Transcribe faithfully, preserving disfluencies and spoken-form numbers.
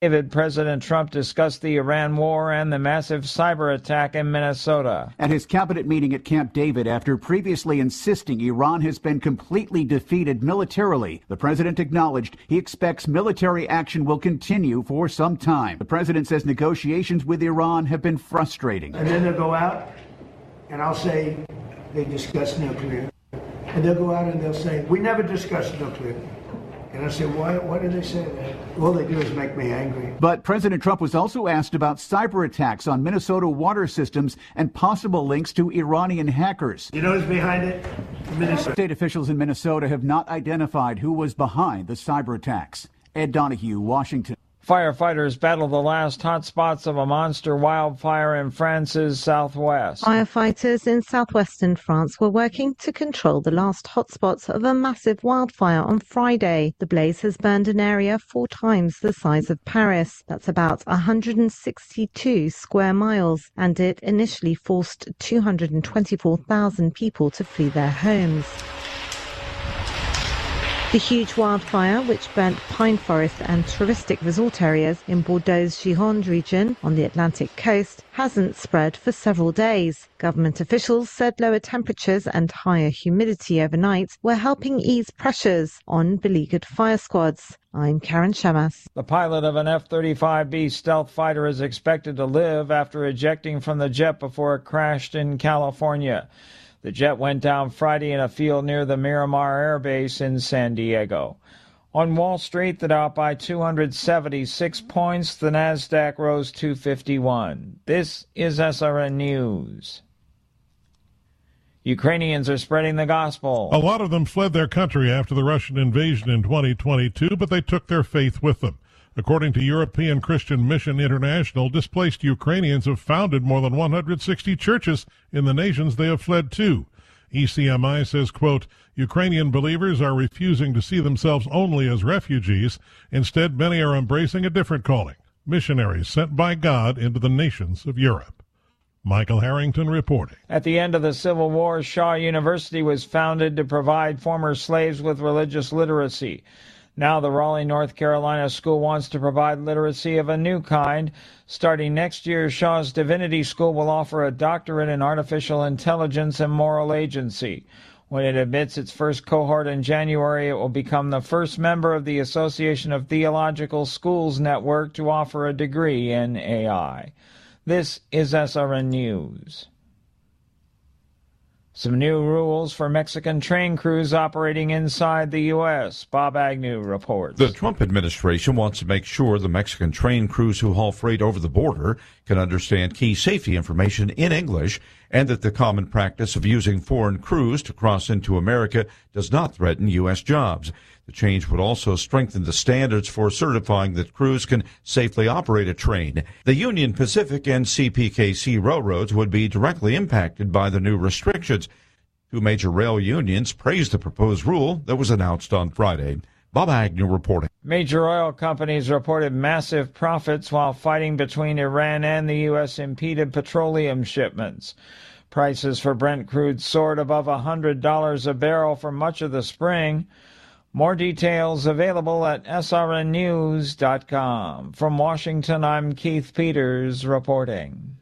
David, President Trump discussed the Iran war and the massive cyber attack in Minnesota. At his cabinet meeting at Camp David, after previously insisting Iran has been completely defeated militarily, the president acknowledged he expects military action will continue for some time. The president says negotiations with Iran have been frustrating. And then they'll go out, and I'll say they discussed nuclear. And they'll go out and they'll say, we never discussed nuclear. And I said, why, why did they say that? All they do is make me angry. But President Trump was also asked about cyber attacks on Minnesota water systems and possible links to Iranian hackers. You know who's behind it? Minnesota. State officials in Minnesota have not identified who was behind the cyber attacks. Ed Donahue, Washington. Firefighters battle the last hot spots of a monster wildfire in France's southwest. Firefighters in southwestern France were working to control the last hotspots of a massive wildfire on Friday. The blaze has burned an area four times the size of Paris. That's about one hundred sixty-two square miles, and it initially forced two hundred twenty-four thousand people to flee their homes. The huge wildfire, which burnt pine forest and touristic resort areas in Bordeaux's Gironde region on the Atlantic coast, hasn't spread for several days. Government officials said lower temperatures and higher humidity overnight were helping ease pressures on beleaguered fire squads. I'm Karen Shamas. The pilot of an F thirty-five B stealth fighter is expected to live after ejecting from the jet before it crashed in California. The jet went down Friday in a field near the Miramar Air Base in San Diego. On Wall Street, the Dow by two hundred seventy-six points. The Nasdaq rose two fifty-one. This is S R N News. Ukrainians are spreading the gospel. A lot of them fled their country after the Russian invasion in twenty twenty-two, but they took their faith with them. According to European Christian Mission International, displaced Ukrainians have founded more than one hundred sixty churches in the nations they have fled to. E C M I says, quote, Ukrainian believers are refusing to see themselves only as refugees. Instead, many are embracing a different calling, missionaries sent by God into the nations of Europe. Michael Harrington reporting. At the end of the Civil War, Shaw University was founded to provide former slaves with religious literacy. Now the Raleigh, North Carolina school wants to provide literacy of a new kind. Starting next year, Shaw's Divinity School will offer a doctorate in artificial intelligence and moral agency. When it admits its first cohort in January, it will become the first member of the Association of Theological Schools network to offer a degree in A I. This is S R N News. Some new rules for Mexican train crews operating inside the U S Bob Agnew reports. The Trump administration wants to make sure the Mexican train crews who haul freight over the border can understand key safety information in English, and that the common practice of using foreign crews to cross into America does not threaten U S jobs. The change would also strengthen the standards for certifying that crews can safely operate a train. The Union Pacific and C P K C railroads would be directly impacted by the new restrictions. Two major rail unions praised the proposed rule that was announced on Friday. Bob Agnew reporting. Major oil companies reported massive profits while fighting between Iran and the U S impeded petroleum shipments. Prices for Brent crude soared above one hundred dollars a barrel for much of the spring. More details available at S R N news dot com. From Washington, I'm Keith Peters reporting.